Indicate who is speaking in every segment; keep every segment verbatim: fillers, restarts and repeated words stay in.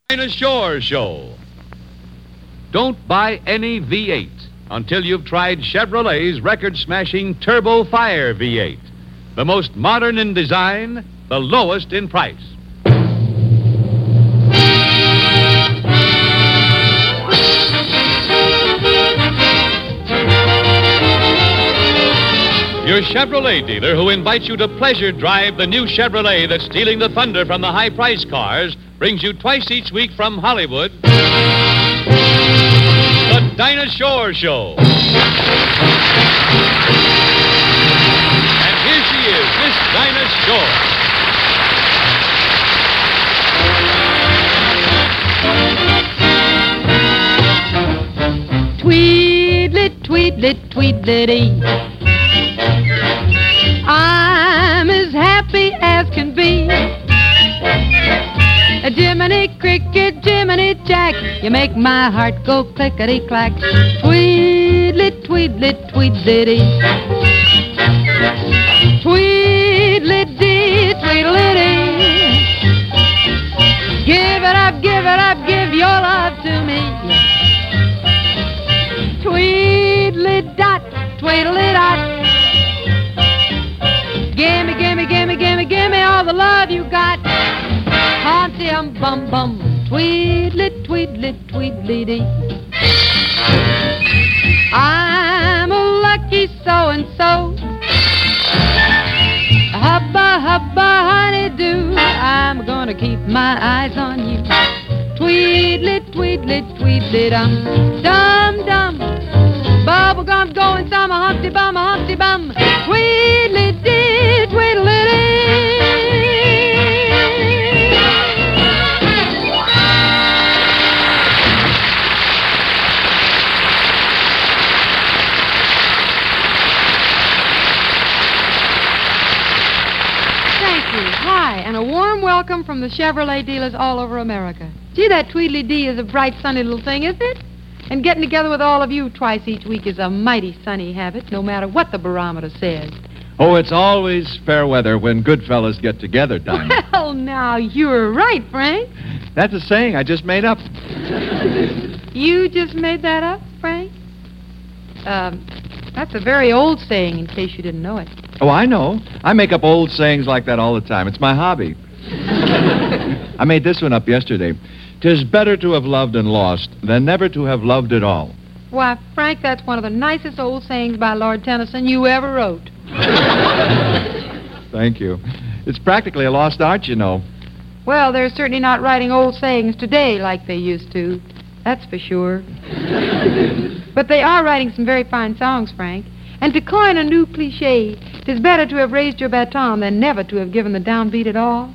Speaker 1: Dinah Shore Show. Don't buy any V eight until you've tried Chevrolet's record-smashing Turbo Fire V eight. The most modern in design, the lowest in price. Your Chevrolet dealer who invites you to pleasure drive the new Chevrolet that's stealing the thunder from the high-price cars brings you twice each week from Hollywood, the Dinah Shore Show. And here she is, Miss Dinah Shore.
Speaker 2: Tweedlet, tweedlet, tweedlet-dee. I'm as happy as can be. A Jiminy Cricket, Jiminy Jack, you make my heart go clickety-clack. Tweedlet, tweedlet, tweedlet-dee. Tweedlet-dee, tweedlet-dee. Give it up, give it up, give your love to me. Tweedlet-dot, tweedlet-dot. Gimme, gimme, gimme, gimme, gimme all the love you got. Haunty um bum bum, tweedlet, tweedlet, tweedlet-dee. I'm a lucky so-and-so. Hubba, hubba, honey-do. I'm gonna keep my eyes on you. Tweedlet, tweedlet, tweedlet-dum, dum-dum. Bubblegum going some a humpty bum, a humpty bum. Tweedlet-dee, tweedlet-dee. Thank you. Hi, and a warm welcome from the Chevrolet dealers all over America. Gee, that Tweedledee is a bright, sunny little thing, isn't it? And getting together with all of you twice each week is a mighty sunny habit, no matter what the barometer says.
Speaker 3: Oh, it's always fair weather when good fellas get together, Dinah.
Speaker 2: Well, now, you're right, Frank.
Speaker 3: That's a saying I just made up.
Speaker 2: You just made that up, Frank? Um, that's a very old saying, in case you didn't know it.
Speaker 3: Oh, I know. I make up old sayings like that all the time. It's my hobby. I made this one up yesterday. 'Tis better to have loved and lost than never to have loved at all.
Speaker 2: Why, Frank, that's one of the nicest old sayings by Lord Tennyson you ever wrote.
Speaker 3: Thank you. It's practically a lost art, you know.
Speaker 2: Well, they're certainly not writing old sayings today like they used to. That's for sure. But they are writing some very fine songs, Frank. And to coin a new cliche, 'tis better to have raised your baton than never to have given the downbeat at all.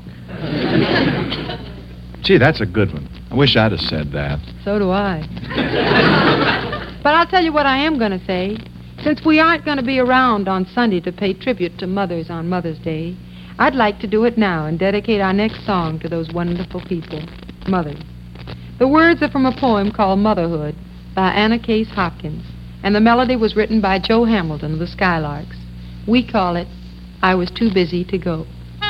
Speaker 3: Gee, that's a good one. I wish I'd have said that.
Speaker 2: So do I. But I'll tell you what I am going to say. Since we aren't going to be around on Sunday to pay tribute to mothers on Mother's Day, I'd like to do it now and dedicate our next song to those wonderful people, mothers. The words are from a poem called Motherhood by Anna Case Hopkins, and the melody was written by Joe Hamilton of the Skylarks. We call it, I Was Too Busy to Go.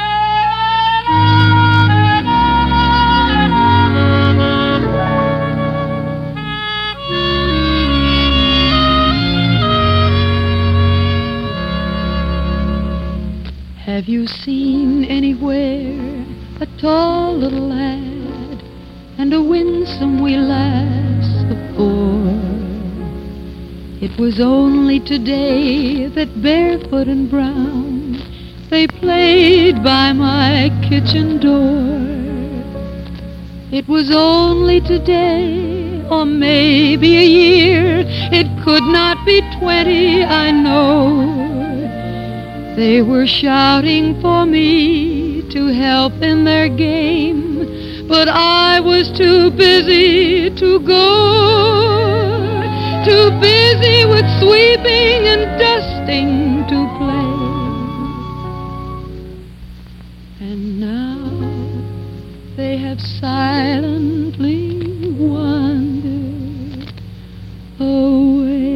Speaker 2: Have you seen anywhere a tall little lad and a winsome wee lass of four? It was only today that barefoot and brown they played by my kitchen door. It was only today, or maybe a year, it could not be twenty, I know. They were shouting for me to help in their game, but I was too busy to go, too busy with sweeping and dusting to play. And now they have silently wandered away.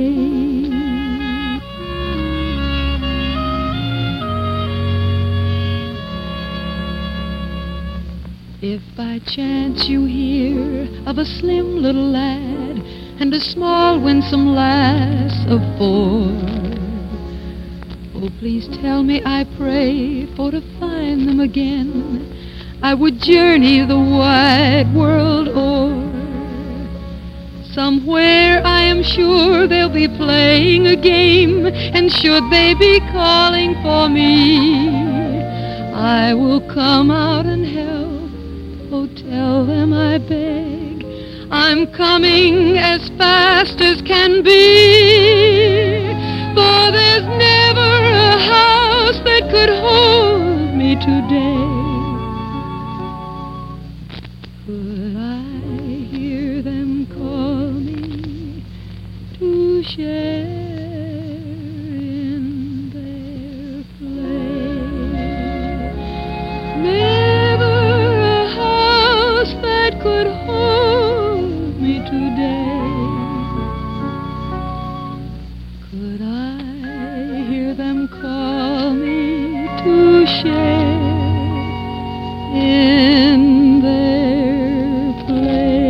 Speaker 2: If by chance you hear of a slim little lad and a small winsome lass of four, oh, please tell me, I pray, for to find them again I would journey the wide world o'er. Somewhere I am sure they'll be playing a game, and should they be calling for me, I will come out and help. Oh, tell them, I beg, I'm coming as fast as can be, for there's never a house that could hold me today. Could I hear them call me to share in their play? Never a house that could hold me today. Could I hear them call me to share in their play?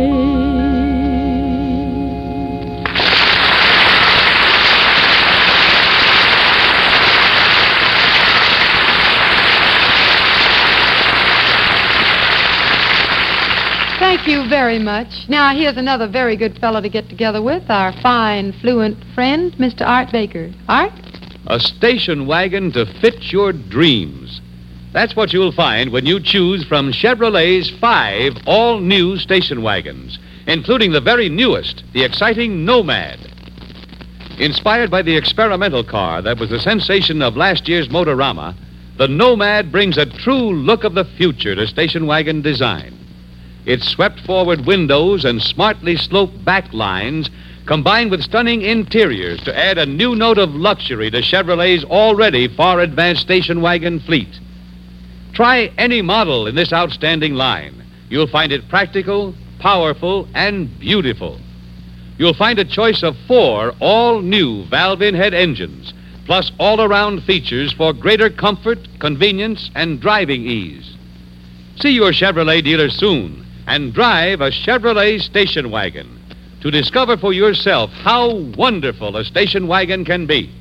Speaker 2: Thank you very much. Now, here's another very good fellow to get together with, our fine, fluent friend, Mister Art Baker. Art?
Speaker 1: A station wagon to fit your dreams. That's what you'll find when you choose from Chevrolet's five all-new station wagons, including the very newest, the exciting Nomad. Inspired by the experimental car that was the sensation of last year's Motorama, the Nomad brings a true look of the future to station wagon design. Its swept-forward windows and smartly sloped back lines combine with stunning interiors to add a new note of luxury to Chevrolet's already far-advanced station wagon fleet. Try any model in this outstanding line. You'll find it practical, powerful, and beautiful. You'll find a choice of four all-new valve-in head engines, plus all-around features for greater comfort, convenience, and driving ease. See your Chevrolet dealer soon and drive a Chevrolet station wagon to discover for yourself how wonderful a station wagon can be.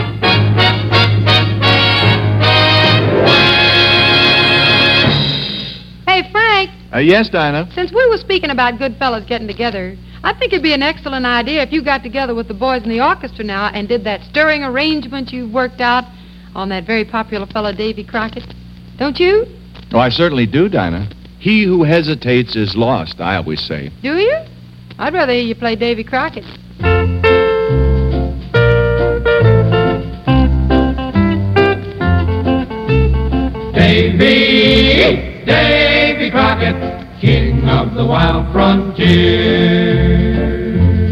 Speaker 2: Hey, Frank,
Speaker 3: Uh, yes, Dinah?
Speaker 2: since we were speaking about good fellas getting together, I think it'd be an excellent idea if you got together with the boys in the orchestra now and did that stirring arrangement you worked out on that very popular fellow, Davy Crockett. Don't you?
Speaker 3: Oh, I certainly do, Dinah. He who hesitates is lost, I always say.
Speaker 2: Do you? I'd rather hear you play Davy Crockett.
Speaker 4: Davy, Davy Crockett, king of the wild frontier.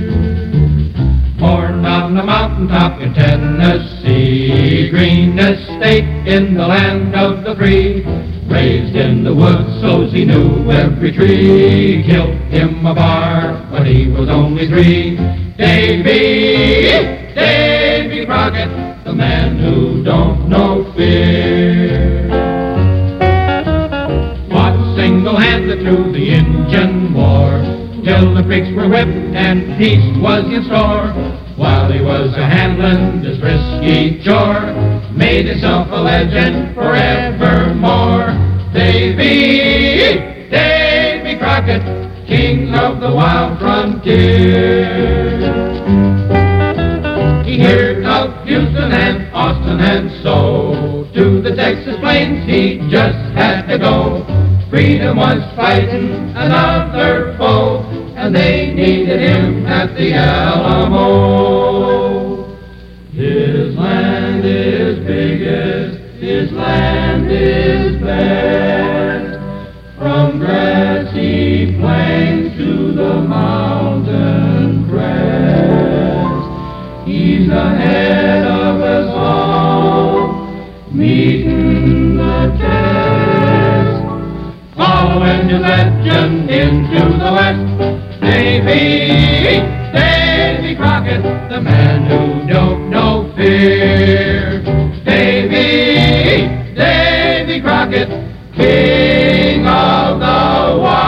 Speaker 4: Born on a mountaintop in Tennessee, greenest state in the land of the free. Raised in the woods so's he knew every tree. Killed him a bar when he was only three. Davy, Davy Crockett, the man who don't know fear. Fought single-handed through the Injun War, till the Creeks were whipped and peace was in store. While he was a-handling this risky chore, made himself a legend forevermore. Davy, Davy Crockett, king of the wild frontier. He heard of Houston and Austin, and so to the Texas plains he just had to go. Freedom was fighting another foe, and they needed him at the Alamo. His land is biggest, his land is best, from grassy plains to the mountain crest. He's ahead of us all, meeting the test, following his legend into the west. Davy, Davy Crockett, the man who don't know fear. Davy, Davy Crockett, king of the wild.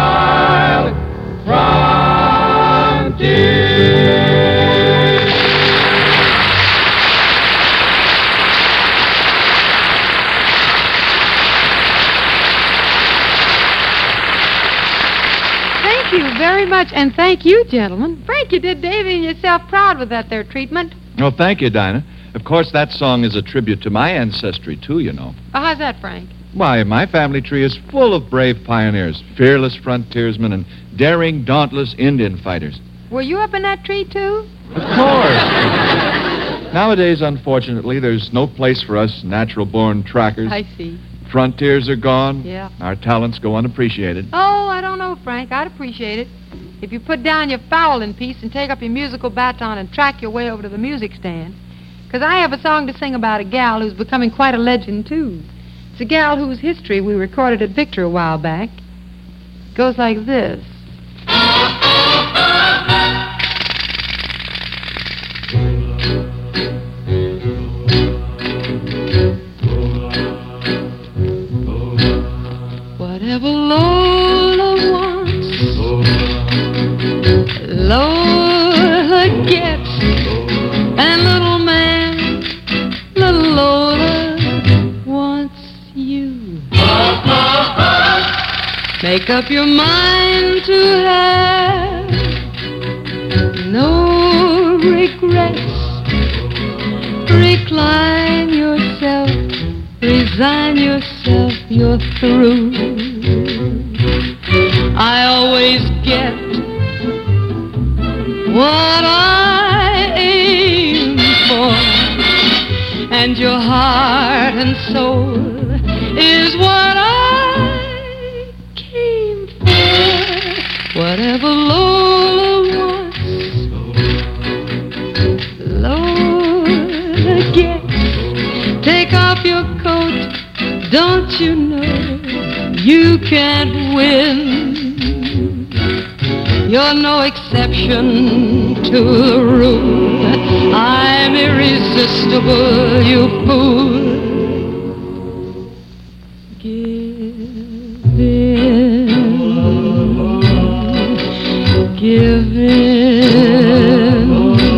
Speaker 2: you very much, and thank you, gentlemen. Frank, you did Davy and yourself proud with that there treatment.
Speaker 3: Oh, thank you, Dinah. Of course, that song is a tribute to my ancestry, too, you know.
Speaker 2: Oh, how's that, Frank?
Speaker 3: Why, my family tree is full of brave pioneers, fearless frontiersmen, and daring, dauntless Indian fighters.
Speaker 2: Were you up in that tree, too?
Speaker 3: Of course. Nowadays, unfortunately, there's no place for us natural-born trackers.
Speaker 2: I see.
Speaker 3: Frontiers are gone.
Speaker 2: Yeah.
Speaker 3: Our talents go unappreciated.
Speaker 2: Oh, I don't know, Frank. I'd appreciate it. If you put down your fowling piece and take up your musical baton and track your way over to the music stand. Because I have a song to sing about a gal who's becoming quite a legend, too. It's a gal whose history we recorded at Victor a while back. It goes like this. Whatever Lola wants, Lola gets. And little man, little Lola wants you. Make up your mind to have no regrets. Recline yourself, resign yourself, you're through. I always get what I aim for, and your heart and soul is what I came for. Whatever Lola wants, Lola gets. Take off your coat, don't you know you can't win? You're no exception to the rule. I'm irresistible, you fool. Give in, give in.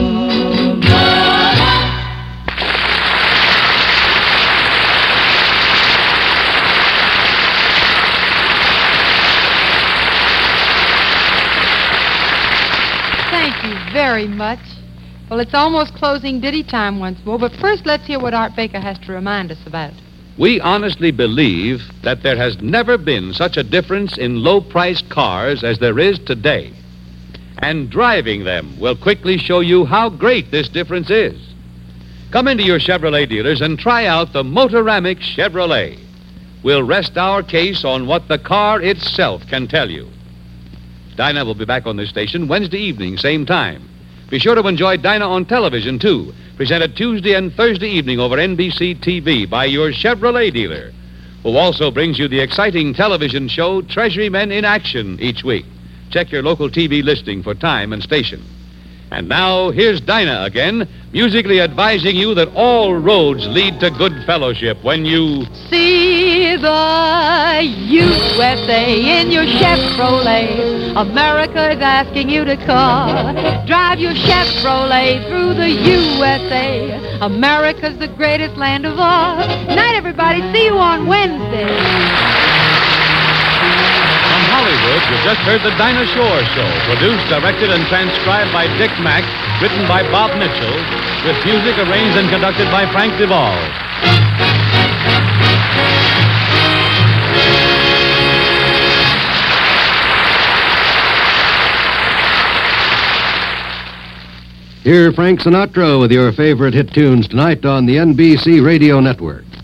Speaker 2: Very much. Well, it's almost closing ditty time once more, but first let's hear what Art Baker has to remind us about.
Speaker 1: We honestly believe that there has never been such a difference in low-priced cars as there is today. And driving them will quickly show you how great this difference is. Come into your Chevrolet dealers and try out the Motoramic Chevrolet. We'll rest our case on what the car itself can tell you. Dinah will be back on this station Wednesday evening, same time. Be sure to enjoy Dinah on television, too. Presented Tuesday and Thursday evening over N B C T V by your Chevrolet dealer, who also brings you the exciting television show Treasury Men in Action each week. Check your local T V listing for time and station. And now, here's Dinah again, musically advising you that all roads lead to good fellowship when you
Speaker 2: see the U S A in your Chevrolet. America is asking you to call. Drive your Chevrolet through the U S A. America's the greatest land of all. Night, everybody. See you on Wednesday.
Speaker 1: From Hollywood, you've just heard the Dinah Shore Show, produced, directed, and transcribed by Dick Mack, written by Bob Mitchell, with music arranged and conducted by Frank Duvall.
Speaker 5: Hear Frank Sinatra with your favorite hit tunes tonight on the N B C Radio Network.